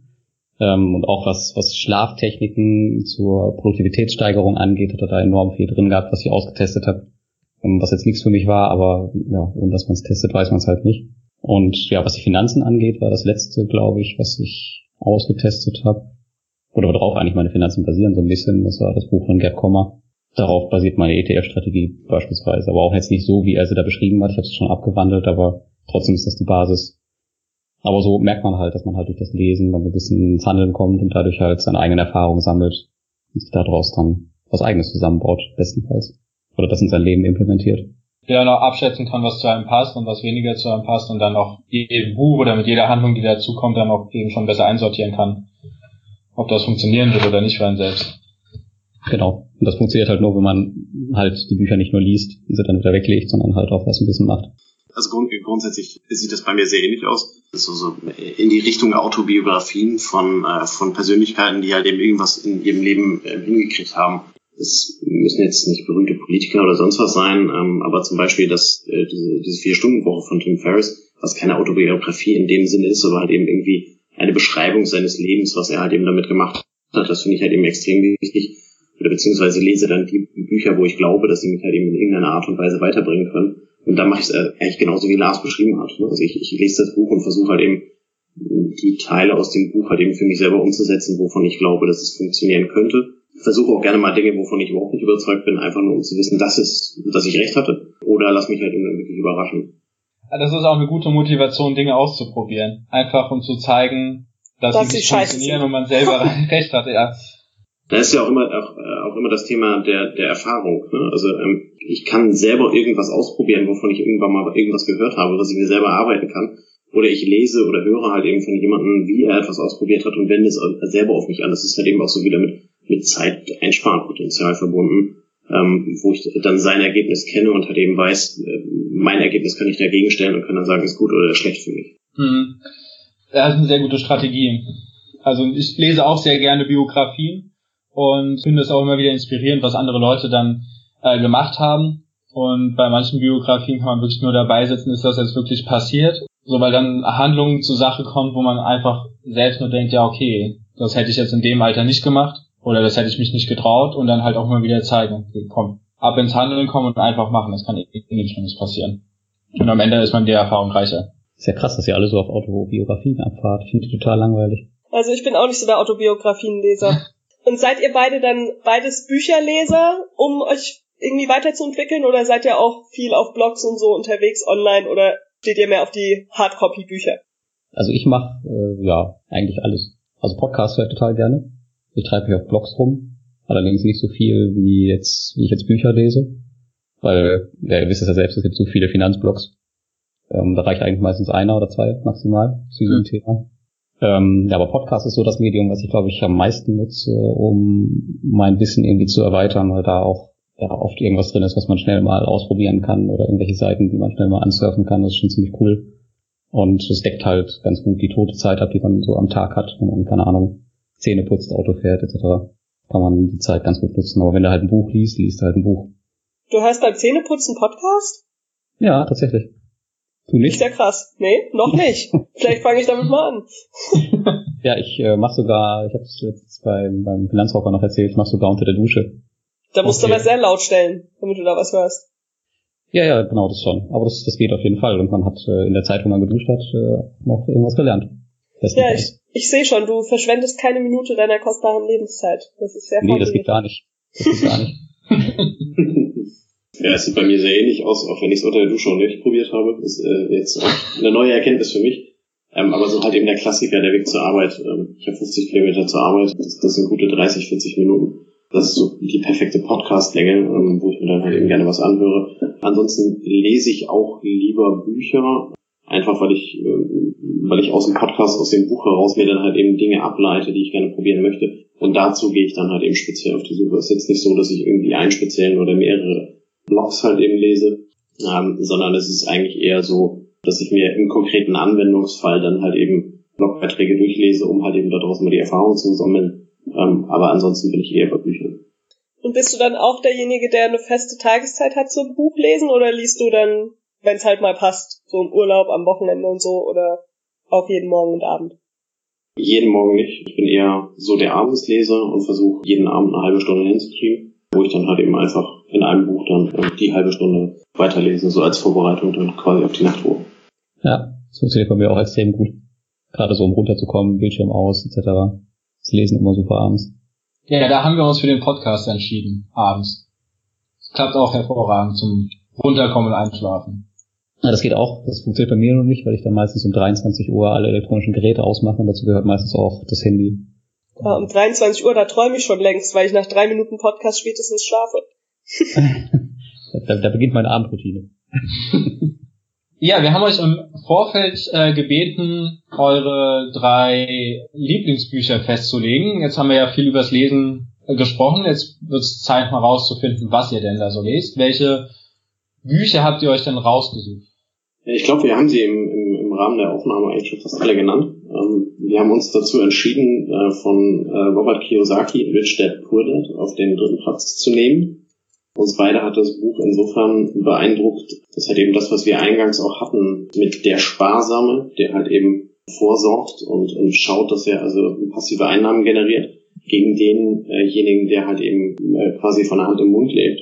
Und auch was Schlaftechniken zur Produktivitätssteigerung angeht, hat er da enorm viel drin gehabt, was ich ausgetestet habe. Was jetzt nichts für mich war, aber ja, ohne dass man es testet, weiß man es halt nicht. Und ja, was die Finanzen angeht, war das Letzte, glaube ich, was ich ausgetestet habe. Oder worauf eigentlich meine Finanzen basieren, so ein bisschen. Das war das Buch von Gerd Kommer. Darauf basiert meine ETF-Strategie beispielsweise. Aber auch jetzt nicht so, wie er sie da beschrieben hat. Ich habe es schon abgewandelt, aber trotzdem ist das die Basis. Aber so merkt man halt, dass man halt durch das Lesen dann ein bisschen ins Handeln kommt und dadurch halt seine eigenen Erfahrungen sammelt und sich daraus dann was Eigenes zusammenbaut, bestenfalls. Oder das in sein Leben implementiert. Der dann auch abschätzen kann, was zu einem passt und was weniger zu einem passt, und dann auch jedem Buch oder mit jeder Handlung, die dazukommt, dann auch eben schon besser einsortieren kann, ob das funktionieren wird oder nicht für einen selbst. Genau. Und das funktioniert halt nur, wenn man halt die Bücher nicht nur liest und sie dann wieder weglegt, sondern halt auch was ein bisschen macht. Also grundsätzlich sieht das bei mir sehr ähnlich aus. Das ist so in die Richtung Autobiografien von Persönlichkeiten, die halt eben irgendwas in ihrem Leben hingekriegt haben. Das müssen jetzt nicht berühmte Politiker oder sonst was sein, aber zum Beispiel diese 4-Stunden-Woche von Tim Ferriss, was keine Autobiografie in dem Sinne ist, aber halt eben irgendwie eine Beschreibung seines Lebens, was er halt eben damit gemacht hat. Das finde ich halt eben extrem wichtig. Oder beziehungsweise lese dann die Bücher, wo ich glaube, dass sie mich halt eben in irgendeiner Art und Weise weiterbringen können. Und da mache ich es eigentlich genauso, wie Lars beschrieben hat. Also ich lese das Buch und versuche halt eben die Teile aus dem Buch halt eben für mich selber umzusetzen, wovon ich glaube, dass es funktionieren könnte. Ich versuche auch gerne mal Dinge, wovon ich überhaupt nicht überzeugt bin, einfach nur um zu wissen, dass ich recht hatte. Oder lass mich halt eben wirklich überraschen. Das ist auch eine gute Motivation, Dinge auszuprobieren. Einfach um zu zeigen, dass sie nicht funktionieren und man selber recht hat, ja. Da ist ja auch immer das Thema der Erfahrung. Ne? Also ich kann selber irgendwas ausprobieren, wovon ich irgendwann mal irgendwas gehört habe, was ich mir selber erarbeiten kann. Oder ich lese oder höre halt eben von jemandem, wie er etwas ausprobiert hat, und wende es selber auf mich an. Das ist halt eben auch so wieder mit Zeit-Einsparenpotenzial verbunden, wo ich dann sein Ergebnis kenne und halt eben weiß, mein Ergebnis kann ich dagegen stellen und kann dann sagen, ist gut oder ist schlecht für mich. Das ist eine sehr gute Strategie. Also ich lese auch sehr gerne Biografien und finde es auch immer wieder inspirierend, was andere Leute dann gemacht haben. Und bei manchen Biografien kann man wirklich nur dabei sitzen, ist das jetzt wirklich passiert? So, weil dann Handlungen zur Sache kommt, wo man einfach selbst nur denkt, ja okay, das hätte ich jetzt in dem Alter nicht gemacht oder das hätte ich mich nicht getraut, und dann halt auch mal wieder zeigen, okay, komm, ab ins Handeln kommen und einfach machen, das kann nichts Schlimmes passieren. Und am Ende ist man der Erfahrung reicher. Ist ja krass, dass ihr alle so auf Autobiografien abfahrt. Ich finde die total langweilig. Also ich bin auch nicht so der Autobiografienleser. Und seid ihr beide dann beides Bücherleser, um euch irgendwie weiterzuentwickeln, oder seid ihr auch viel auf Blogs und so unterwegs online, oder steht ihr mehr auf die Hardcopy-Bücher? Also ich mache eigentlich alles. Also Podcasts höre ich total gerne. Ich treibe mich auf Blogs rum. Allerdings nicht so viel, wie ich jetzt Bücher lese. Weil, ja, ihr wisst es ja selbst, es gibt so viele Finanzblogs. Da reicht eigentlich meistens einer oder zwei maximal zu diesem Thema. Ja, aber Podcast ist so das Medium, was ich, glaube ich, am meisten nutze, um mein Wissen irgendwie zu erweitern, weil da auch oft irgendwas drin ist, was man schnell mal ausprobieren kann oder irgendwelche Seiten, die man schnell mal ansurfen kann. Das ist schon ziemlich cool. Und es deckt halt ganz gut die tote Zeit ab, die man so am Tag hat, wenn man, keine Ahnung, Zähne putzt, Auto fährt etc. Kann man die Zeit ganz gut nutzen. Aber wenn du halt ein Buch liest du halt ein Buch. Du hörst beim Zähneputzen Podcast? Ja, tatsächlich. Du nicht? Ist ja krass. Nee, noch nicht. Vielleicht fange ich damit mal an. Ja, ich mache sogar, ich habe es jetzt beim Finanzrocker noch erzählt, ich mache sogar unter der Dusche. Da musst du aber sehr laut stellen, damit du da was hörst. Ja, genau, das schon. Aber das geht auf jeden Fall. Und man hat in der Zeit, wo man geduscht hat, noch irgendwas gelernt. Ja, ich sehe schon, du verschwendest keine Minute deiner kostbaren Lebenszeit. Das ist sehr Nee, das geht gar nicht. Ja, es sieht bei mir sehr ähnlich aus, auch wenn ich es unter der Dusche noch nicht probiert habe. Das ist jetzt auch eine neue Erkenntnis für mich. Aber so halt eben der Klassiker, der Weg zur Arbeit. Ich habe 50 Kilometer zur Arbeit. Das sind gute 30, 40 Minuten. Das ist so die perfekte Podcast-Länge, wo ich mir dann halt eben gerne was anhöre. Ansonsten lese ich auch lieber Bücher, einfach weil ich aus dem Podcast, aus dem Buch heraus mir dann halt eben Dinge ableite, die ich gerne probieren möchte. Und dazu gehe ich dann halt eben speziell auf die Suche. Es ist jetzt nicht so, dass ich irgendwie einen speziellen oder mehrere Blogs halt eben lese, sondern es ist eigentlich eher so, dass ich mir im konkreten Anwendungsfall dann halt eben Blogbeiträge durchlese, um halt eben daraus mal die Erfahrung zu sammeln. Aber ansonsten bin ich eher bei Büchern. Und bist du dann auch derjenige, der eine feste Tageszeit hat zum Buchlesen, oder liest du dann, wenn es halt mal passt, so im Urlaub, am Wochenende und so, oder auch jeden Morgen und Abend? Jeden Morgen nicht. Ich bin eher so der Abendsleser und versuche jeden Abend eine halbe Stunde hinzukriegen, wo ich dann halt eben einfach in einem Buch dann die halbe Stunde weiterlese, so als Vorbereitung dann quasi auf die Nachtruhe. Ja, das funktioniert bei mir auch extrem gut. Gerade so, um runterzukommen, Bildschirm aus, etc. Das Lesen immer super abends. Ja, da haben wir uns für den Podcast entschieden, abends. Das klappt auch hervorragend zum Runterkommen und Einschlafen. Ja, das geht auch. Das funktioniert bei mir noch nicht, weil ich dann meistens um 23 Uhr alle elektronischen Geräte ausmache und dazu gehört meistens auch das Handy. Ja, um 23 Uhr, da träume ich schon längst, weil ich nach 3 Minuten Podcast spätestens schlafe. da beginnt meine Abendroutine. Ja, wir haben euch im Vorfeld gebeten, eure 3 Lieblingsbücher festzulegen. Jetzt haben wir ja viel übers Lesen gesprochen. Jetzt wird es Zeit, mal rauszufinden, was ihr denn da so lest. Welche Bücher habt ihr euch denn rausgesucht? Ich glaube, wir haben sie im Rahmen der Aufnahme eigentlich schon fast alle genannt. Wir haben uns dazu entschieden, von Robert Kiyosaki, Rich Dad Poor Dad, auf den 3. Platz zu nehmen. Uns beide hat das Buch insofern beeindruckt, dass halt eben das, was wir eingangs auch hatten, mit der Sparsame, der halt eben vorsorgt und schaut, dass er also passive Einnahmen generiert, gegen denjenigen, der halt eben quasi von der Hand im Mund lebt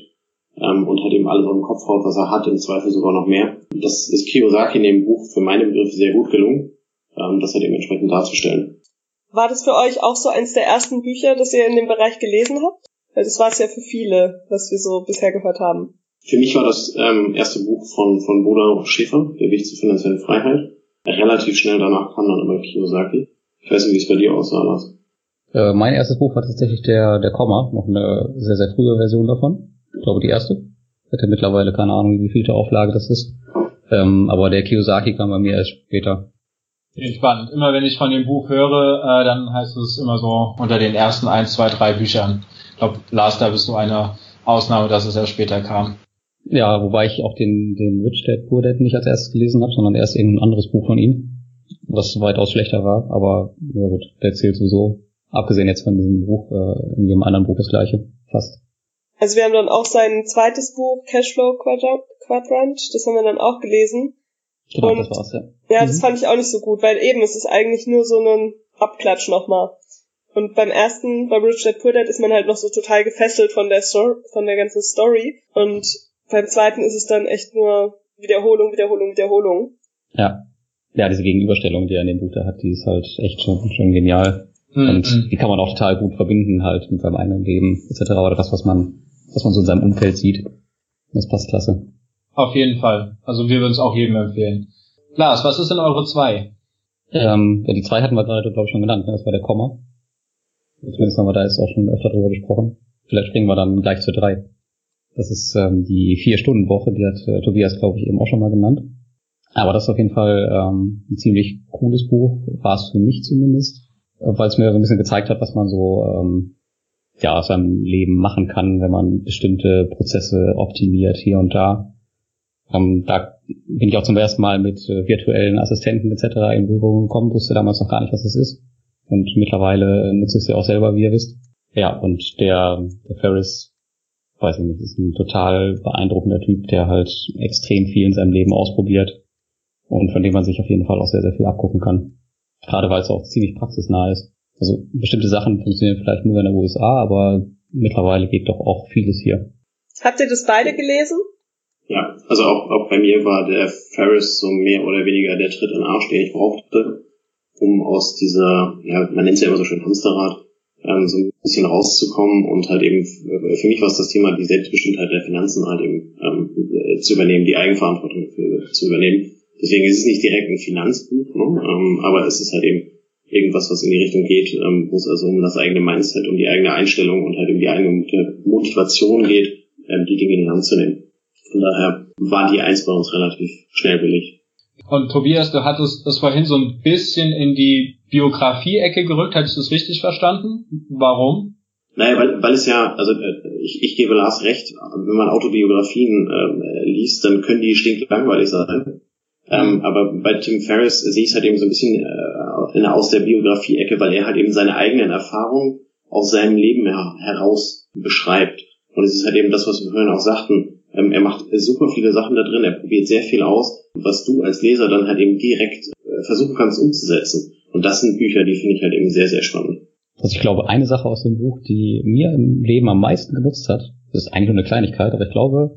und halt eben alles auf den Kopf haut, was er hat, im Zweifel sogar noch mehr. Das ist Kiyosaki in dem Buch für meine Begriffe sehr gut gelungen, das halt eben entsprechend darzustellen. War das für euch auch so eins der ersten Bücher, das ihr in dem Bereich gelesen habt? Weil das war es ja für viele, was wir so bisher gehört haben. Für mich war das erste Buch von Bodo Schäfer, Der Weg zur finanziellen Freiheit. Relativ schnell danach kam dann aber Kiyosaki. Ich weiß nicht, wie es bei dir aussah, Lars. Mein erstes Buch war tatsächlich der Komma, noch eine sehr, sehr frühe Version davon. Ich glaube, die erste. Ich hätte mittlerweile keine Ahnung, wie vielte Auflage das ist. Aber der Kiyosaki kam bei mir erst später. Spannend. Immer wenn ich von dem Buch höre, dann heißt es immer so unter den ersten 1, 2, 3 Büchern. Ich glaube, Lars, da bist du eine Ausnahme, dass es erst später kam. Ja, wobei ich auch den Rich Dad Poor Dad nicht als erstes gelesen habe, sondern erst irgendein anderes Buch von ihm, was weitaus schlechter war. Aber ja gut, der zählt sowieso, abgesehen jetzt von diesem Buch, in jedem anderen Buch das gleiche, fast. Also wir haben dann auch sein zweites Buch, Cashflow Quadrant, das haben wir dann auch gelesen. Genau, und das war's, ja. Ja, das fand ich auch nicht so gut, weil eben, es ist eigentlich nur so ein Abklatsch nochmal. Und beim Rich Dad Poor Dad ist man halt noch so total gefesselt von der ganzen Story. Und beim zweiten ist es dann echt nur Wiederholung. Ja. Ja, diese Gegenüberstellung, die er in dem Buch da hat, die ist halt echt schon genial. Und die kann man auch total gut verbinden halt mit seinem eigenen Leben, etc. Oder das, was man so in seinem Umfeld sieht. Das passt klasse. Auf jeden Fall. Also wir würden es auch jedem empfehlen. Lars, was ist denn eure 2? Ja, die 2 hatten wir gerade, glaube ich, schon genannt. Ne? Das war der Komma. Zumindest haben wir da jetzt auch schon öfter drüber gesprochen. Vielleicht springen wir dann gleich zur 3. Das ist die 4-Stunden-Woche, die hat Tobias, glaube ich, eben auch schon mal genannt. Aber das ist auf jeden Fall ein ziemlich cooles Buch, war es für mich zumindest, weil es mir so ein bisschen gezeigt hat, was man so aus seinem Leben machen kann, wenn man bestimmte Prozesse optimiert hier und da. Da bin ich auch zum ersten Mal mit virtuellen Assistenten etc. in Berührung gekommen, wusste damals noch gar nicht, was das ist. Und mittlerweile nutze ich es ja auch selber, wie ihr wisst. Ja, und der Ferriss, weiß ich nicht, ist ein total beeindruckender Typ, der halt extrem viel in seinem Leben ausprobiert und von dem man sich auf jeden Fall auch sehr, sehr viel abgucken kann. Gerade weil es auch ziemlich praxisnah ist. Also bestimmte Sachen funktionieren vielleicht nur in den USA, aber mittlerweile geht doch auch vieles hier. Habt ihr das beide gelesen? Ja, also auch bei mir war der Ferriss so mehr oder weniger der Tritt in den Arsch, den ich brauchte, um aus dieser, man nennt es ja immer so schön Hamsterrad, so ein bisschen rauszukommen und halt eben, für mich war es das Thema, die Selbstbestimmtheit der Finanzen halt eben zu übernehmen, die Eigenverantwortung zu übernehmen. Deswegen ist es nicht direkt ein Finanzbuch, ne? Aber es ist halt eben irgendwas, was in die Richtung geht, wo es also um das eigene Mindset, um die eigene Einstellung und halt eben die eigene Motivation geht, die Dinge in die Hand zu nehmen. Von daher war die 1 bei uns relativ schnell billig. Und Tobias, du hattest das vorhin so ein bisschen in die Biografie-Ecke gerückt, hattest du es richtig verstanden? Warum? Naja, weil es ja, also ich gebe Lars recht, wenn man Autobiografien liest, dann können die stinklangweilig sein. Aber bei Tim Ferriss sehe ich es halt eben so ein bisschen aus der Biografie-Ecke, weil er halt eben seine eigenen Erfahrungen aus seinem Leben heraus beschreibt. Und es ist halt eben das, was wir vorhin auch sagten. Er macht super viele Sachen da drin, er probiert sehr viel aus, was du als Leser dann halt eben direkt versuchen kannst umzusetzen. Und das sind Bücher, die finde ich halt eben sehr, sehr spannend. Also ich glaube, eine Sache aus dem Buch, die mir im Leben am meisten genutzt hat, das ist eigentlich nur eine Kleinigkeit, aber ich glaube,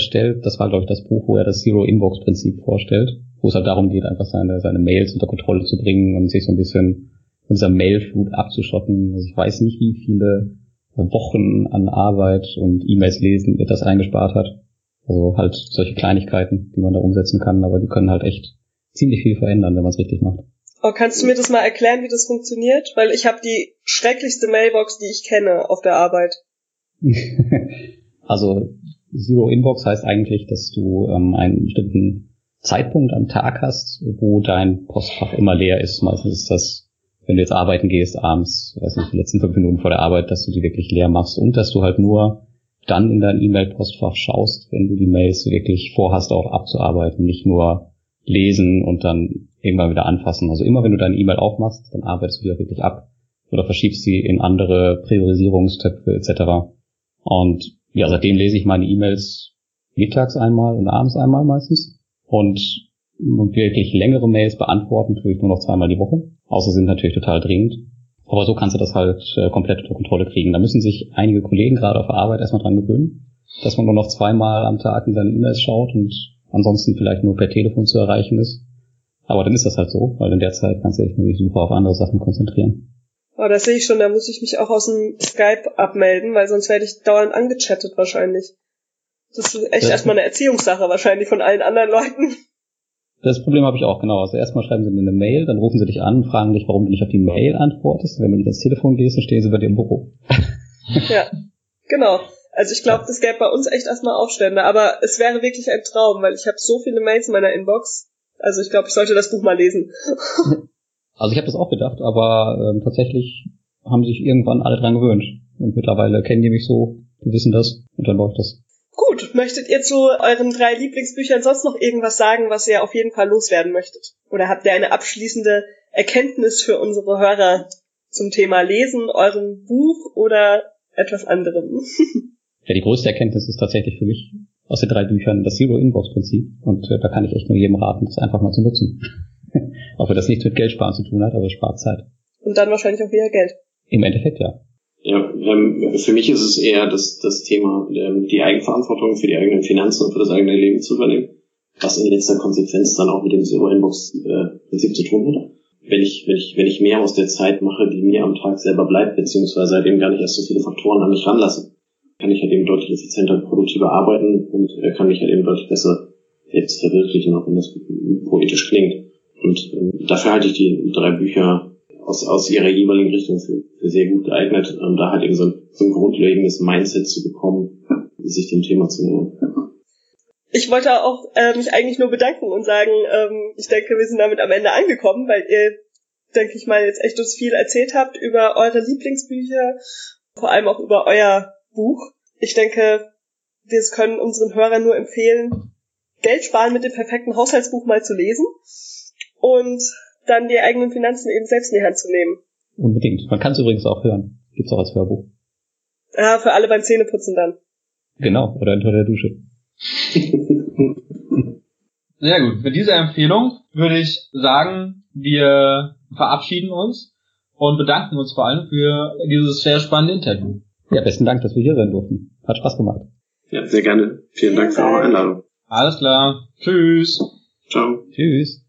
das war glaube ich das Buch, wo er das Zero-Inbox-Prinzip vorstellt, wo es halt darum geht, einfach seine Mails unter Kontrolle zu bringen und sich so ein bisschen von dieser Mail-Flut abzuschotten. Also ich weiß nicht, wie viele Wochen an Arbeit und E-Mails lesen ihr das eingespart hat. Also halt solche Kleinigkeiten, die man da umsetzen kann, aber die können halt echt ziemlich viel verändern, wenn man es richtig macht. Oh, kannst du mir das mal erklären, wie das funktioniert? Weil ich habe die schrecklichste Mailbox, die ich kenne auf der Arbeit. Also Zero Inbox heißt eigentlich, dass du einen bestimmten Zeitpunkt am Tag hast, wo dein Postfach immer leer ist. Meistens ist das, wenn du jetzt arbeiten gehst, abends, weiß nicht, die letzten 5 Minuten vor der Arbeit, dass du die wirklich leer machst und dass du halt nur dann in dein E-Mail-Postfach schaust, wenn du die Mails wirklich vorhast, auch abzuarbeiten, nicht nur lesen und dann irgendwann wieder anfassen. Also immer wenn du deine E-Mail aufmachst, dann arbeitest du die auch wirklich ab oder verschiebst sie in andere Priorisierungstöpfe etc. Und ja, seitdem lese ich meine E-Mails mittags einmal und abends einmal meistens und wirklich längere Mails beantworten tue ich nur noch 2-mal die Woche. Außer sind natürlich total dringend. Aber so kannst du das halt komplett unter Kontrolle kriegen. Da müssen sich einige Kollegen gerade auf der Arbeit erstmal dran gewöhnen, dass man nur noch 2-mal am Tag in seine E-Mails schaut und ansonsten vielleicht nur per Telefon zu erreichen ist. Aber dann ist das halt so, weil in der Zeit kannst du dich nämlich super auf andere Sachen konzentrieren. Oh, das sehe ich schon, da muss ich mich auch aus dem Skype abmelden, weil sonst werde ich dauernd angechattet wahrscheinlich. Das ist echt erstmal eine Erziehungssache wahrscheinlich von allen anderen Leuten. Das Problem habe ich auch, genau. Also erstmal schreiben sie dir eine Mail, dann rufen sie dich an und fragen dich, warum du nicht auf die Mail antwortest. Wenn du nicht ans Telefon gehst, dann stehen sie bei dir im Büro. Ja, genau. Also ich glaube, das gäbe bei uns echt erstmal Aufstände, aber es wäre wirklich ein Traum, weil ich habe so viele Mails in meiner Inbox. Also ich glaube, ich sollte das Buch mal lesen. Also ich habe das auch gedacht, aber tatsächlich haben sich irgendwann alle dran gewöhnt. Und mittlerweile kennen die mich so, die wissen das und dann läuft das. Gut, möchtet ihr zu euren 3 Lieblingsbüchern sonst noch irgendwas sagen, was ihr auf jeden Fall loswerden möchtet? Oder habt ihr eine abschließende Erkenntnis für unsere Hörer zum Thema Lesen, eurem Buch oder etwas anderem? Ja, die größte Erkenntnis ist tatsächlich für mich aus den 3 Büchern das Zero-Inbox-Prinzip. Und da kann ich echt nur jedem raten, das einfach mal zu nutzen. Auch wenn das nichts mit Geldsparen zu tun hat, aber es spart Zeit. Und dann wahrscheinlich auch wieder Geld. Im Endeffekt, ja. Ja, für mich ist es eher das Thema, die Eigenverantwortung für die eigenen Finanzen und für das eigene Leben zu übernehmen, was in letzter Konsequenz dann auch mit dem Zero-Inbox-Prinzip zu tun hat. Wenn ich mehr aus der Zeit mache, die mir am Tag selber bleibt, beziehungsweise halt eben gar nicht erst so viele Faktoren an mich ranlasse, kann ich halt eben deutlich effizienter und produktiver arbeiten und kann mich halt eben deutlich besser selbst verwirklichen, auch wenn das poetisch klingt. Und dafür halte ich die 3 Bücher aus ihrer jeweiligen Richtung für sehr gut geeignet, da halt eben so ein so ein grundlegendes Mindset zu bekommen, sich dem Thema zu nähern. Ich wollte auch mich eigentlich nur bedanken und sagen, ich denke, wir sind damit am Ende angekommen, weil ihr, denke ich mal, jetzt echt uns viel erzählt habt über eure Lieblingsbücher, vor allem auch über euer Buch. Ich denke, wir können unseren Hörern nur empfehlen, Geld sparen mit dem perfekten Haushaltsbuch mal zu lesen und dann die eigenen Finanzen eben selbst in die Hand zu nehmen. Unbedingt. Man kann es übrigens auch hören. Gibt's auch als Hörbuch. Ja, für alle beim Zähneputzen dann. Genau, oder unter der Dusche. Sehr gut. Mit dieser Empfehlung würde ich sagen, wir verabschieden uns und bedanken uns vor allem für dieses sehr spannende Interview. Ja, besten Dank, dass wir hier sein durften. Hat Spaß gemacht. Ja, sehr gerne. Vielen Dank für eure Einladung. Alles klar. Tschüss. Ciao. Tschüss.